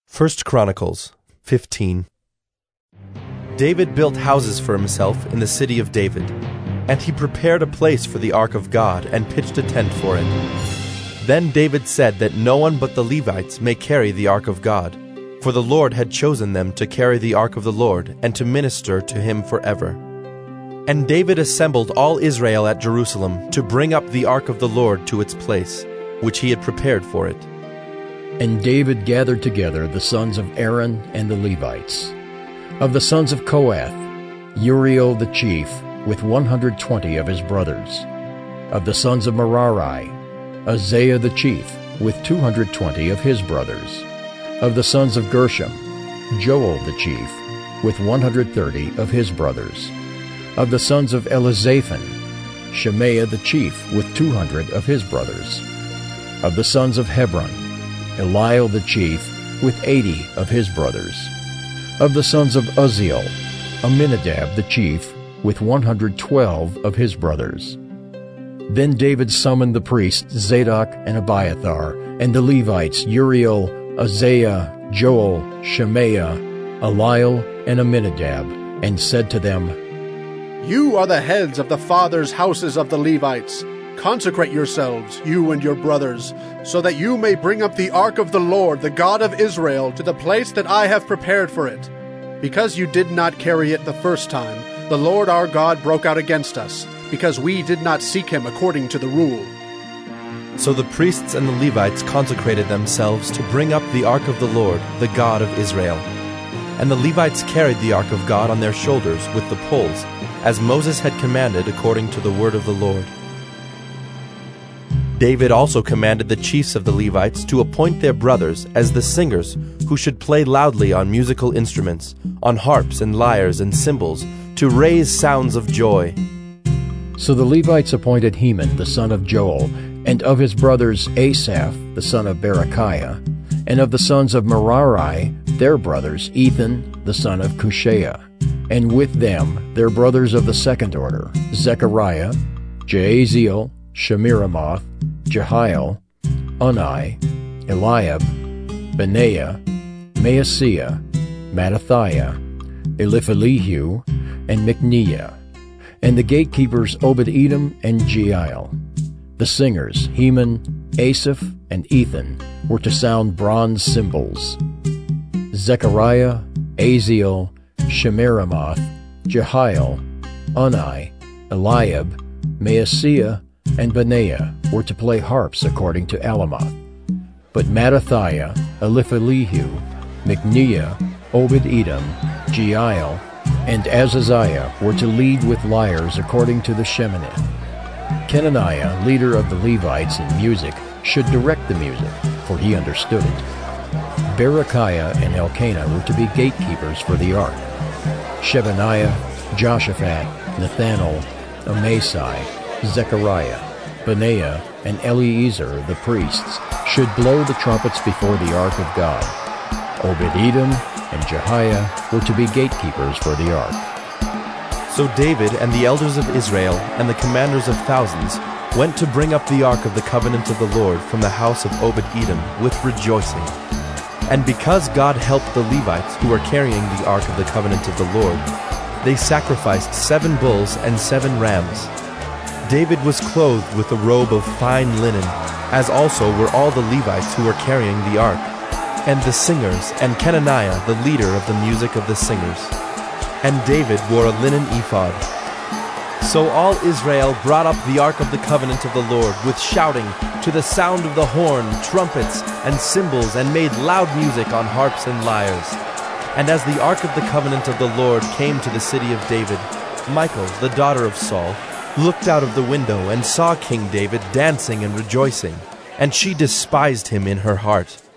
1 Chronicles 15. David built houses for himself in the city of David, and he prepared a place for the ark of God and pitched a tent for it. Then David said that no one but the Levites may carry the ark of God, for the Lord had chosen them to carry the ark of the Lord and to minister to him forever. And David assembled all Israel at Jerusalem to bring up the ark of the Lord to its place, which he had prepared for it. And David gathered together the sons of Aaron and the Levites. Of the sons of Kohath, Uriel the chief, with 120 of his brothers. Of the sons of Merari, Isaiah the chief, with 220 of his brothers. Of the sons of Gershom, Joel the chief, with 130 of his brothers. Of the sons of Elizaphan, Shemaiah the chief, with 200 of his brothers. Of the sons of Hebron, Eliel the chief, with 80 of his brothers. Of the sons of Uzziel, Aminadab the chief, with 112 of his brothers. Then David summoned the priests Zadok and Abiathar, and the Levites Uriel, Isaiah, Joel, Shemaiah, Eliel, and Aminadab, and said to them, "You are the heads of the fathers' houses of the Levites. Consecrate yourselves, you and your brothers, so that you may bring up the ark of the Lord, the God of Israel, to the place that I have prepared for it. Because you did not carry it the first time, the Lord our God broke out against us, because we did not seek him according to the rule." So the priests and the Levites consecrated themselves to bring up the ark of the Lord, the God of Israel. And the Levites carried the ark of God on their shoulders with the poles, as Moses had commanded according to the word of the Lord. David also commanded the chiefs of the Levites to appoint their brothers as the singers who should play loudly on musical instruments, on harps and lyres and cymbals, to raise sounds of joy. So the Levites appointed Heman the son of Joel, and of his brothers Asaph the son of Berechiah, and of the sons of Merari their brothers Ethan the son of Cushiah, and with them their brothers of the second order, Zechariah, Jaaziel, Shemiramoth, Jehiel, Unni, Eliab, Benaiah, Maaseiah, Mattathiah, Eliphelehu, and Micneiah, and the gatekeepers Obed-Edom and Jeiel. The singers Heman, Asaph, and Ethan were to sound bronze cymbals. Zechariah, Aziel, Shemiramoth, Jehiel, Unni, Eliab, Maaseiah, and Benaiah were to play harps according to Alamoth. But Mattathiah, Eliphelehu, Micneiah, Obed-Edom, Jeiel, and Azaziah were to lead with lyres according to the Sheminith. Kenaniah, leader of the Levites in music, should direct the music, for he understood it. Berechiah and Elkanah were to be gatekeepers for the ark. Shebaniah, Joshaphat, Nethanel, Amasai, Zechariah, Benaiah, and Eleazar the priests should blow the trumpets before the ark of God. Obed-Edom and Jehiah were to be gatekeepers for the ark. So David and the elders of Israel and the commanders of thousands went to bring up the ark of the covenant of the Lord from the house of Obed-Edom with rejoicing. And because God helped the Levites who were carrying the ark of the covenant of the Lord, they sacrificed 7 bulls and 7 rams. David was clothed with a robe of fine linen, as also were all the Levites who were carrying the ark, and the singers, and Kenaniah the leader of the music of the singers. And David wore a linen ephod. So all Israel brought up the ark of the covenant of the Lord with shouting, to the sound of the horn, trumpets, and cymbals, and made loud music on harps and lyres. And as the ark of the covenant of the Lord came to the city of David, Michal, the daughter of Saul, looked out of the window and saw King David dancing and rejoicing, and she despised him in her heart.